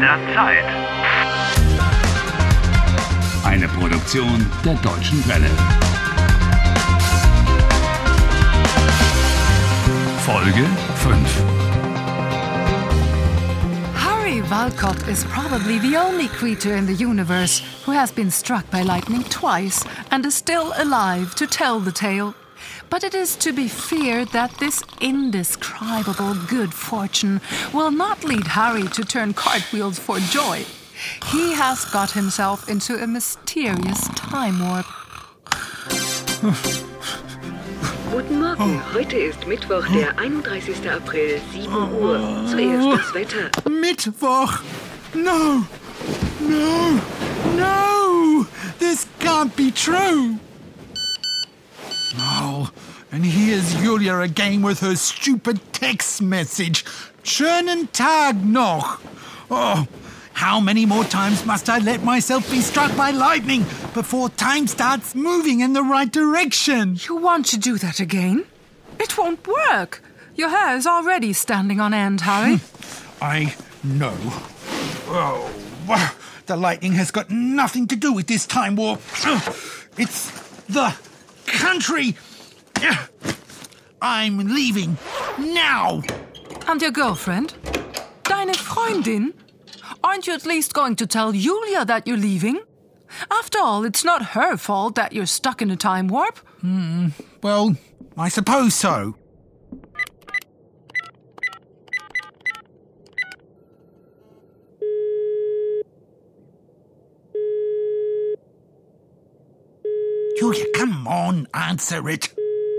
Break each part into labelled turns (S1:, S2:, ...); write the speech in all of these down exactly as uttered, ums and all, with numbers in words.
S1: der Zeit.
S2: Eine Produktion der Deutschen Welle. Folge fünf.
S3: Harry Walcott is probably the only creature in the universe who has been struck by lightning twice and is still alive to tell the tale. But it is to be feared that this indescribable good fortune will not lead Harry to turn cartwheels for joy. He has got himself into a mysterious time warp.
S4: Guten Morgen, heute ist Mittwoch, der einunddreißigsten April, sieben Uhr. Zuerst das Wetter.
S5: Mittwoch? No! No! No! This can't be true! Oh, and here's Julia again with her stupid text message. Schönen Tag noch! Oh, how many more times must I let myself be struck by lightning before time starts moving in the right direction?
S3: You want to do that again? It won't work. Your hair is already standing on end, Harry.
S5: I know. Oh, the lightning has got nothing to do with this time warp. It's the country. I'm leaving now.
S3: And your girlfriend? Deine Freundin? Aren't you at least going to tell Julia that you're leaving? After all, it's not her fault that you're stuck in a time warp.
S5: Hmm, well, I suppose so. Julia, come on, answer it.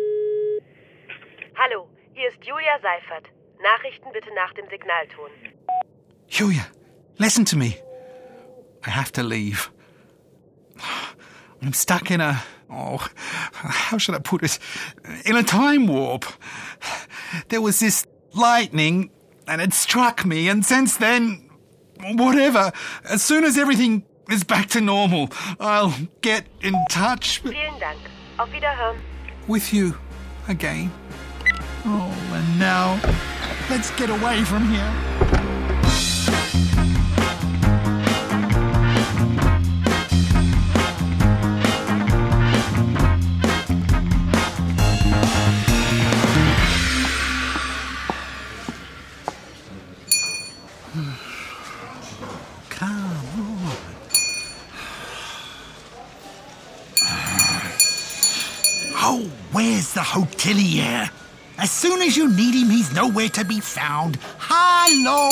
S6: Hallo, hier ist Julia Seifert. Nachrichten bitte nach dem Signalton.
S5: Julia, listen to me. I have to leave. I'm stuck in a... Oh, how should I put it? In a time warp. There was this lightning, and it struck me, and since then, whatever, as soon as everything is back to normal, I'll get in touch...
S6: Vielen Dank. Auf Wiederhören.
S5: With you again. Oh, and now, let's get away from here. Oh, where's the hotelier? As soon as you need him, he's nowhere to be found. Hallo?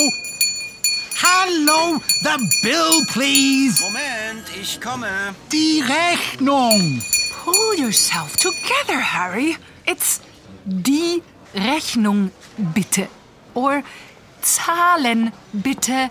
S5: Hallo? The bill, please.
S7: Moment, ich komme.
S5: Die Rechnung.
S3: Pull yourself together, Harry. It's die Rechnung bitte. Or Zahlen bitte.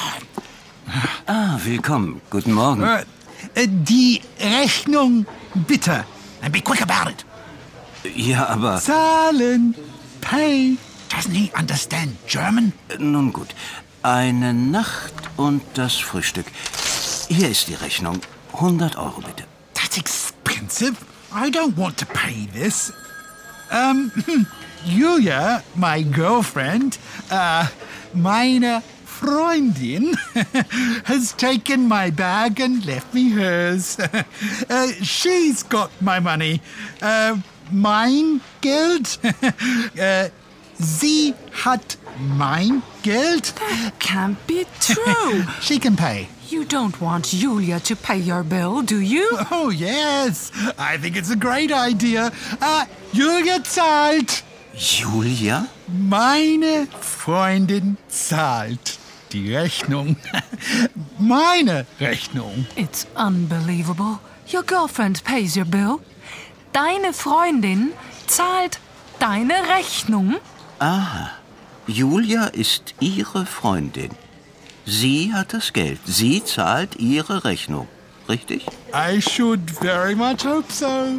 S7: Ah, willkommen. Guten Morgen.
S5: Uh, uh, die Rechnung bitte. And be quick about it.
S7: Ja, aber...
S5: Zahlen. Pay. Doesn't he understand German?
S7: Nun gut. Eine Nacht und das Frühstück. Hier ist die Rechnung. hundert Euro bitte.
S5: That's expensive. I don't want to pay this. Um, Julia, my girlfriend, uh, meine Freundin, has taken my bag and left me hers. uh, she's got my money. Uh, mein Geld? uh, sie hat mein Geld?
S3: That can't be true.
S5: She can pay.
S3: You don't want Julia to pay your bill, do you?
S5: Oh, yes. I think it's a great idea. Uh, Julia zahlt.
S7: Julia?
S5: Meine Freundin zahlt die Rechnung. Meine Rechnung.
S3: It's unbelievable. Your girlfriend pays your bill. Deine Freundin zahlt deine Rechnung.
S7: Aha. Julia ist Ihre Freundin. Sie hat das Geld. Sie zahlt Ihre Rechnung. Richtig?
S5: I should very much hope so.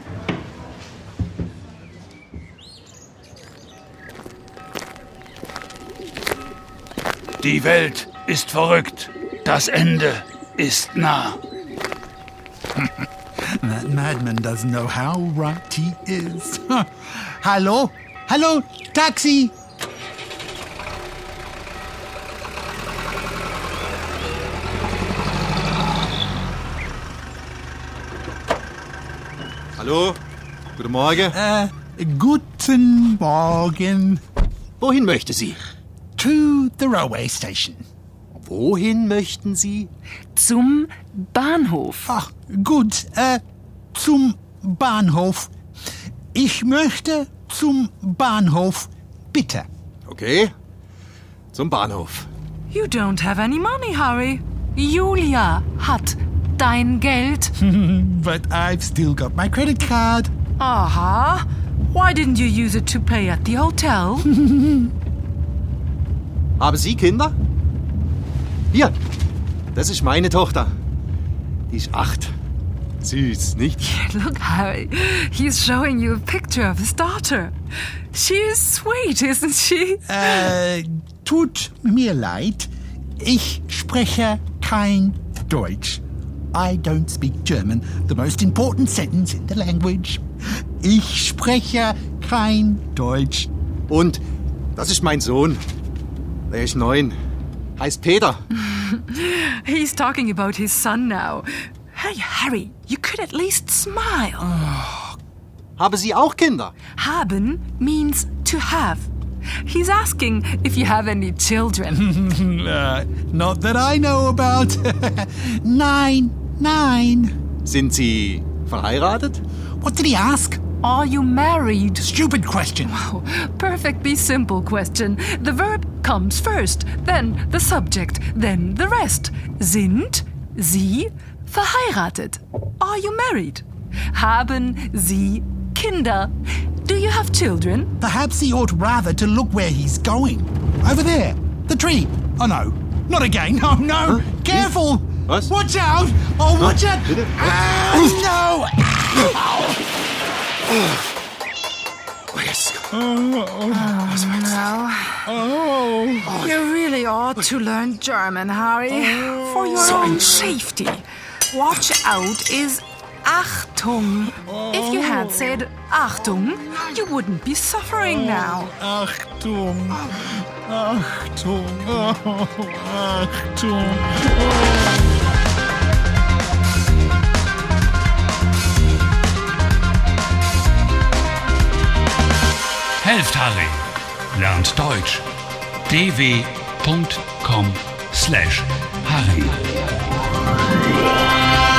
S2: Die Welt ist verrückt. Das Ende ist nah.
S5: That madman doesn't know how right he is. Hallo? Hallo? Taxi?
S1: Hallo, guten Morgen.
S5: Äh, guten Morgen.
S1: Wohin möchte sie?
S5: To the railway station.
S1: Wohin möchten Sie?
S3: Zum Bahnhof.
S5: Ach, gut, äh, zum Bahnhof. Ich möchte zum Bahnhof, bitte.
S1: Okay, zum Bahnhof.
S3: You don't have any money, Harry. Julia hat dein Geld.
S5: But I've still got my credit card.
S3: Aha. Why didn't you use it to pay at the hotel?
S1: Haben Sie Kinder? Hier, das ist meine Tochter. Die ist acht. Süß, nicht?
S3: Look, Harry. He's showing you a picture of his daughter. She is sweet, isn't she?
S5: Äh, tut mir leid. Ich spreche kein Deutsch. I don't speak German, the most important sentence in the language. Ich spreche kein Deutsch.
S1: Und das ist mein Sohn. Der ist neun. Heißt Peter.
S3: He's talking about his son now. Hey, Harry, you could at least smile.
S1: Haben Sie auch Kinder?
S3: Haben means to have. He's asking if you have any children.
S5: uh, not that I know about. Nein, nein.
S1: Sind Sie verheiratet?
S5: What did he ask?
S3: Are you married?
S5: Stupid question.
S3: Oh, perfectly simple question. The verb comes first, then the subject, then the rest. Sind Sie verheiratet? Are you married? Haben Sie Kinder? Do you have children?
S5: Perhaps he ought rather to look where he's going. Over there. The tree. Oh, no. Not again. Oh, no.
S1: Huh?
S5: Careful.
S1: Was?
S5: Watch out. Oh, watch out.
S1: Bitte?
S5: Ah, no.
S1: Yes.
S3: No. Oh. You really ought to learn German, Harry. For your own safety. Watch out is Achtung. If you had said Achtung, you wouldn't be suffering now.
S5: Achtung. Achtung. Oh, Achtung.
S2: Helft Harry. Lernt Deutsch. d w punkt com slash Harry.